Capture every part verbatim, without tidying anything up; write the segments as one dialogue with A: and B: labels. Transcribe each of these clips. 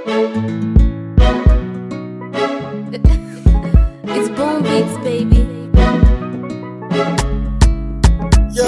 A: It's Boom Beats, baby.
B: Yo,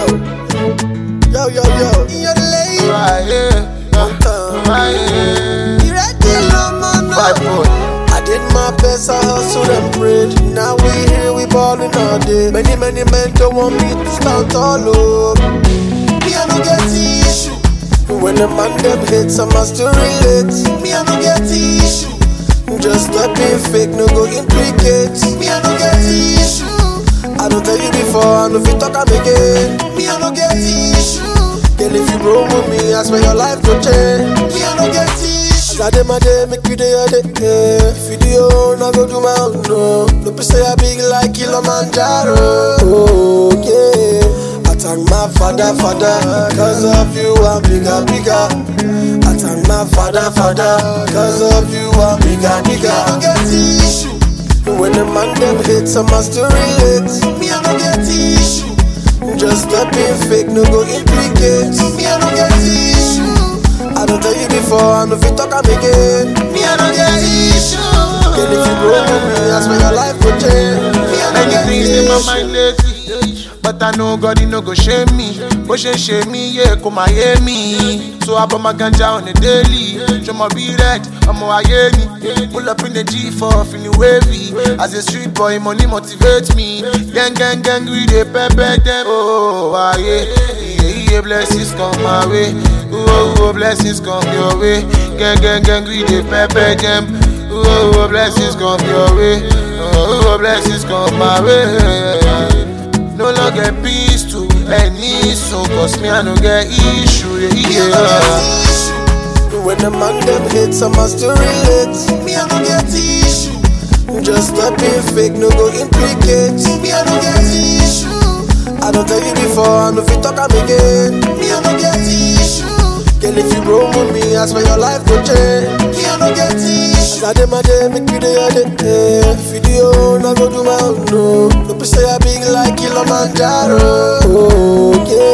B: yo, yo, yo. You're the lady.
C: Right here, yeah. Right here.
B: You ready, mama?
C: Five foot.
B: I did my best, I hustled and prayed. Now we here, we ballin' all day. Many, many men don't want me to stand tall, oh. Me, I don't get the issue. When the man them hits, I must relate. Me, I don't get the issue. Just stop being fake, no go implicate. Me, I don't get the issue. I don't tell you before, I know if you talk I'm again. Me, I don't get the issue. Girl, if you roll with me, I swear your life will change. Me, I don't get the issue. As I did my day, make you day your day. Yeah. If you do your own, I go do my own. No, no be say I big like Kilimanjaro. Oh, yeah. I thank my father, father. Cause of you, I'm bigger, bigger. I thank my father, father. Cause of you, I'm bigger, bigger. I don't get the issue. When the man them hits, I must relate. Me, I don't get the issue. Just stop being fake, no go implicate. Me, I don't get the issue. I don't tell you before, I know if you talk I'm again. Me, I don't get the issue. Girl, if you grow with me, I swear your life will change. Me, I don't
C: Many
B: get
C: things
B: the
C: in my
B: issue.
C: mind lately, but I know God, he no go shame me. But she shame me, yeah, come and hear me. So I put my ganja on the daily. Show my be red, I'm a Miami. Pull up in the G four, feeling wavy. As a street boy, money motivates me. Gang, gang, gang, we dey pepper them. Oh, ah, yeah, yeah, yeah, blessings come my way. Oh, oh, blessings come your way. Gang, gang, gang, we dey pepper them. Oh, oh, blessings come your way. Oh, oh, blessings come my way. No longer peace to any so cause me I no get issue.
B: Me, I
C: Yeah,
B: don't get the issue. When the man them hits, I must relate. Me, I don't get the issue. Just stop being fake, no go implicate. Me, I don't get the issue. I don't tell you before, I know if you talk I'm again. Me, I don't get the issue. Girl, if you roll with me, I swear your life will change. Me, I don't get the issue. As I did my day, make you day your day. Yeah. If you do your own, I go do my own. No, don't be say I big like Kilimanjaro. Oh,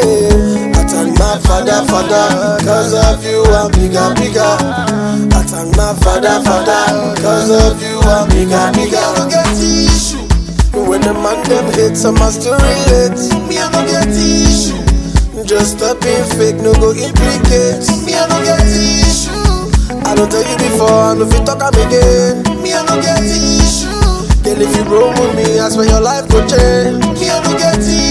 B: yeah. I thank my father, father. Cause of you, I'm bigger, bigger. I thank my father, father. Cause of you, I'm bigger, bigger. I don't get the issue. When the man them hits, I must relate. Me, I don't get the issue. Just stop being fake, no go implicate. Me, I don't get the issue. I don't tell you before, I know if you talk I'm again. Me, I don't get the issue. Girl, if you roll with me, I swear your life will change. Me, I don't get the